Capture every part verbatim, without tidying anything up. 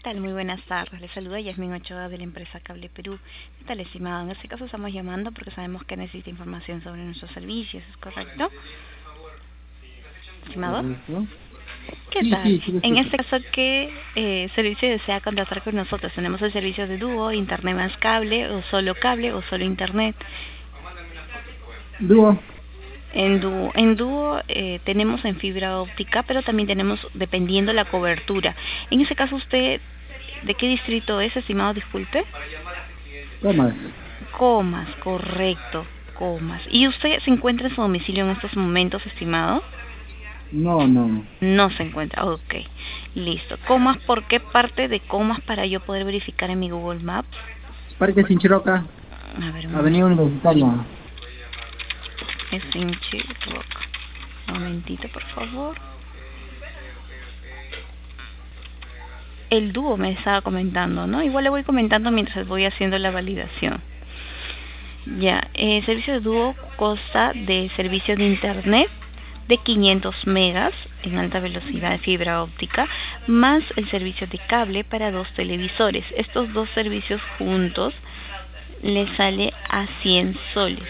tal? Muy buenas tardes. Les saluda Yasmin Ochoa de la empresa Cable Perú. ¿Qué tal, estimado? En este caso estamos llamando porque sabemos que necesita información sobre nuestros servicios, ¿es correcto? Estimado, Correcto. ¿qué Sí, tal? sí, sí lo En escucho. este caso, ¿qué eh, servicio desea contratar con nosotros? Tenemos el servicio de dúo, internet más cable, o solo cable, o solo internet. Dúo. En dúo, en dúo eh, tenemos en fibra óptica, pero también tenemos dependiendo la cobertura. En ese caso, ¿usted de qué distrito es, estimado? Disculpe. Comas. Comas, correcto, Comas. ¿Y usted se encuentra en su domicilio en estos momentos, estimado? No, no. No se encuentra, ok, listo. Comas, ¿por qué parte de Comas para yo poder verificar en mi Google Maps? Parque Sinchiroca, A ver, un momento. Avenida Universitaria. Es en Chirroca. Un momentito, por favor. El dúo me estaba comentando, ¿no? Igual le voy comentando mientras voy haciendo la validación. Ya, el servicio de dúo consta de servicio de internet de quinientos megas en alta velocidad de fibra óptica, más el servicio de cable para dos televisores. Estos dos servicios juntos le sale a cien soles.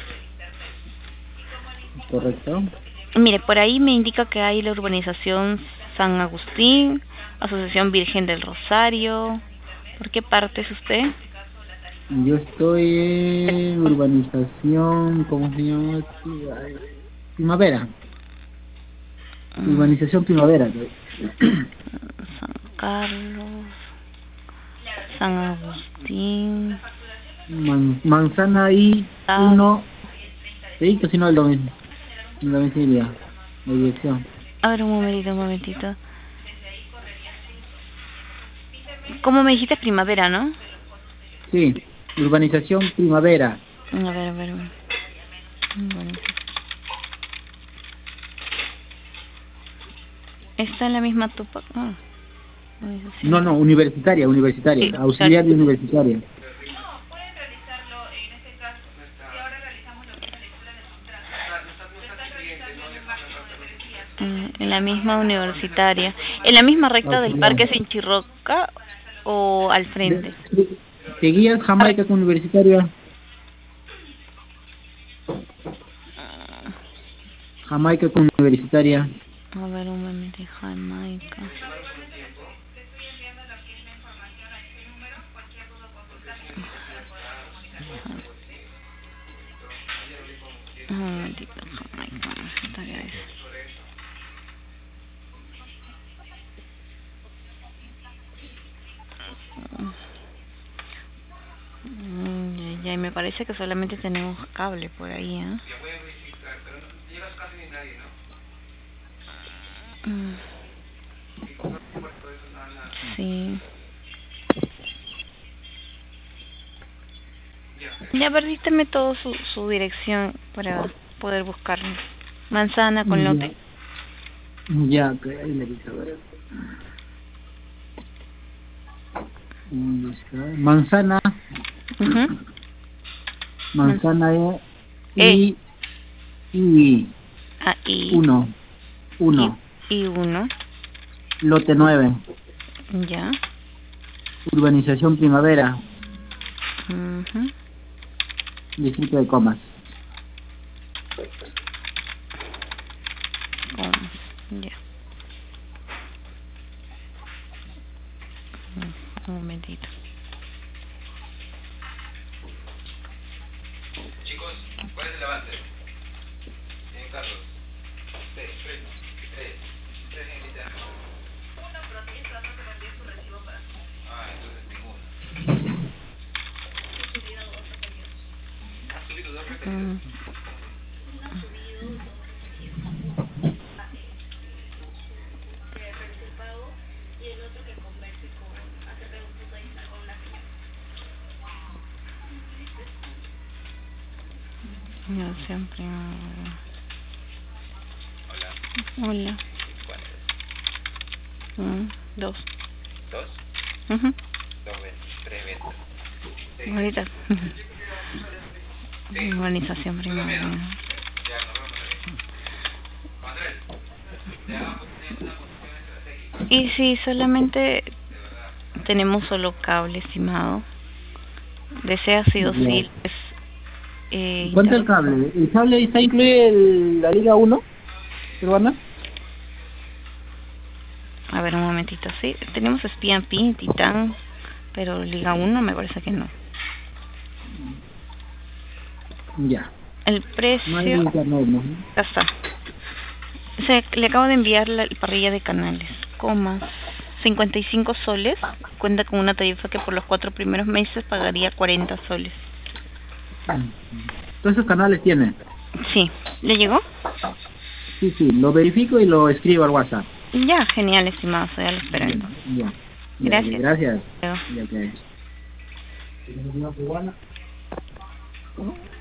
Correcto. Mire, por ahí me indica que hay la urbanización San Agustín, Asociación Virgen del Rosario. ¿Por qué parte es usted? Yo estoy en urbanización, ¿cómo se llama? Primavera. Mm, Urbanización Primavera. San Carlos, San Agustín. Man- manzana I Ah, uno. Sí, que si no el domin- el domicilio. La dirección. a ver, un momentito, un momentito. ¿Cómo me dijiste? Primavera, ¿no? Sí. Urbanización Primavera. A ver, a ver. Bueno. Está en la misma Tupac. Ah, No, organización. no, universitaria, universitaria. Sí, claro. Auxiliar de universitaria. Mm, en la misma universitaria. ¿En la misma recta del Auxiliar. Parque Sinchirroca o al frente? De- de- ¿Seguías Jamaica con universitaria? Jamaica con universitaria. A ver, un momento, Jamaica. Un momentito, Jamaica, universitaria es. Mm, ya, ya, me parece que solamente tenemos cable por ahí, ¿eh? Mm, sí. Ya, perdísteme todo su, su dirección para poder buscarlo. Manzana con Ya, lote. ya, ok, ahí le dice, a ver. ¿Dónde está? Manzana, Uh manzana E, E. I, I, A, I. uno, I, uno, I uno. lote nueve, Ya. urbanización Primavera, mhm distrito de Comas. Ya. Un momentito. Chicos, ¿cuál es el avance? Señor Carlos. Tres, tres, tres. Tres en lista. Uno, pero tiene que tratar de vender su recibo para... Ah, entonces ninguno. ¿Ha subido dos referidos? Mm. Yo siempre. Hola. Hola. ¿Cuál es? Mm, dos. ¿Dos? Mhm. Dos ventas. Tres ventas. Sí. Ahorita. Sí. Organización primero. Ya, nos vemos ahí. Manuel, le hagamos una posición estratégica. Y si solamente tenemos solo cable, estimado. ¿Desea sí o Ya. sí? Pues, eh, ¿Cuánto el cable? ¿El cable está incluye el- la Liga uno peruana? A ver, un momentito, sí. Tenemos Spian Pin, Titán, pero Liga uno me parece que no. Ya. El No hay precio... internet, ¿no? Ya está. Se, le acabo de enviar la parrilla de canales. Comas. cincuenta y cinco soles. Cuenta con una tarifa que por los cuatro primeros meses pagaría cuarenta soles. Todos esos canales tienen. Sí. ¿Le llegó? Sí, sí, lo verifico y lo escribo al WhatsApp. Ya, genial, estimado. Ya lo espero entonces. Ya. Ya, Gracias. Gracias. Luego. Ya, ok.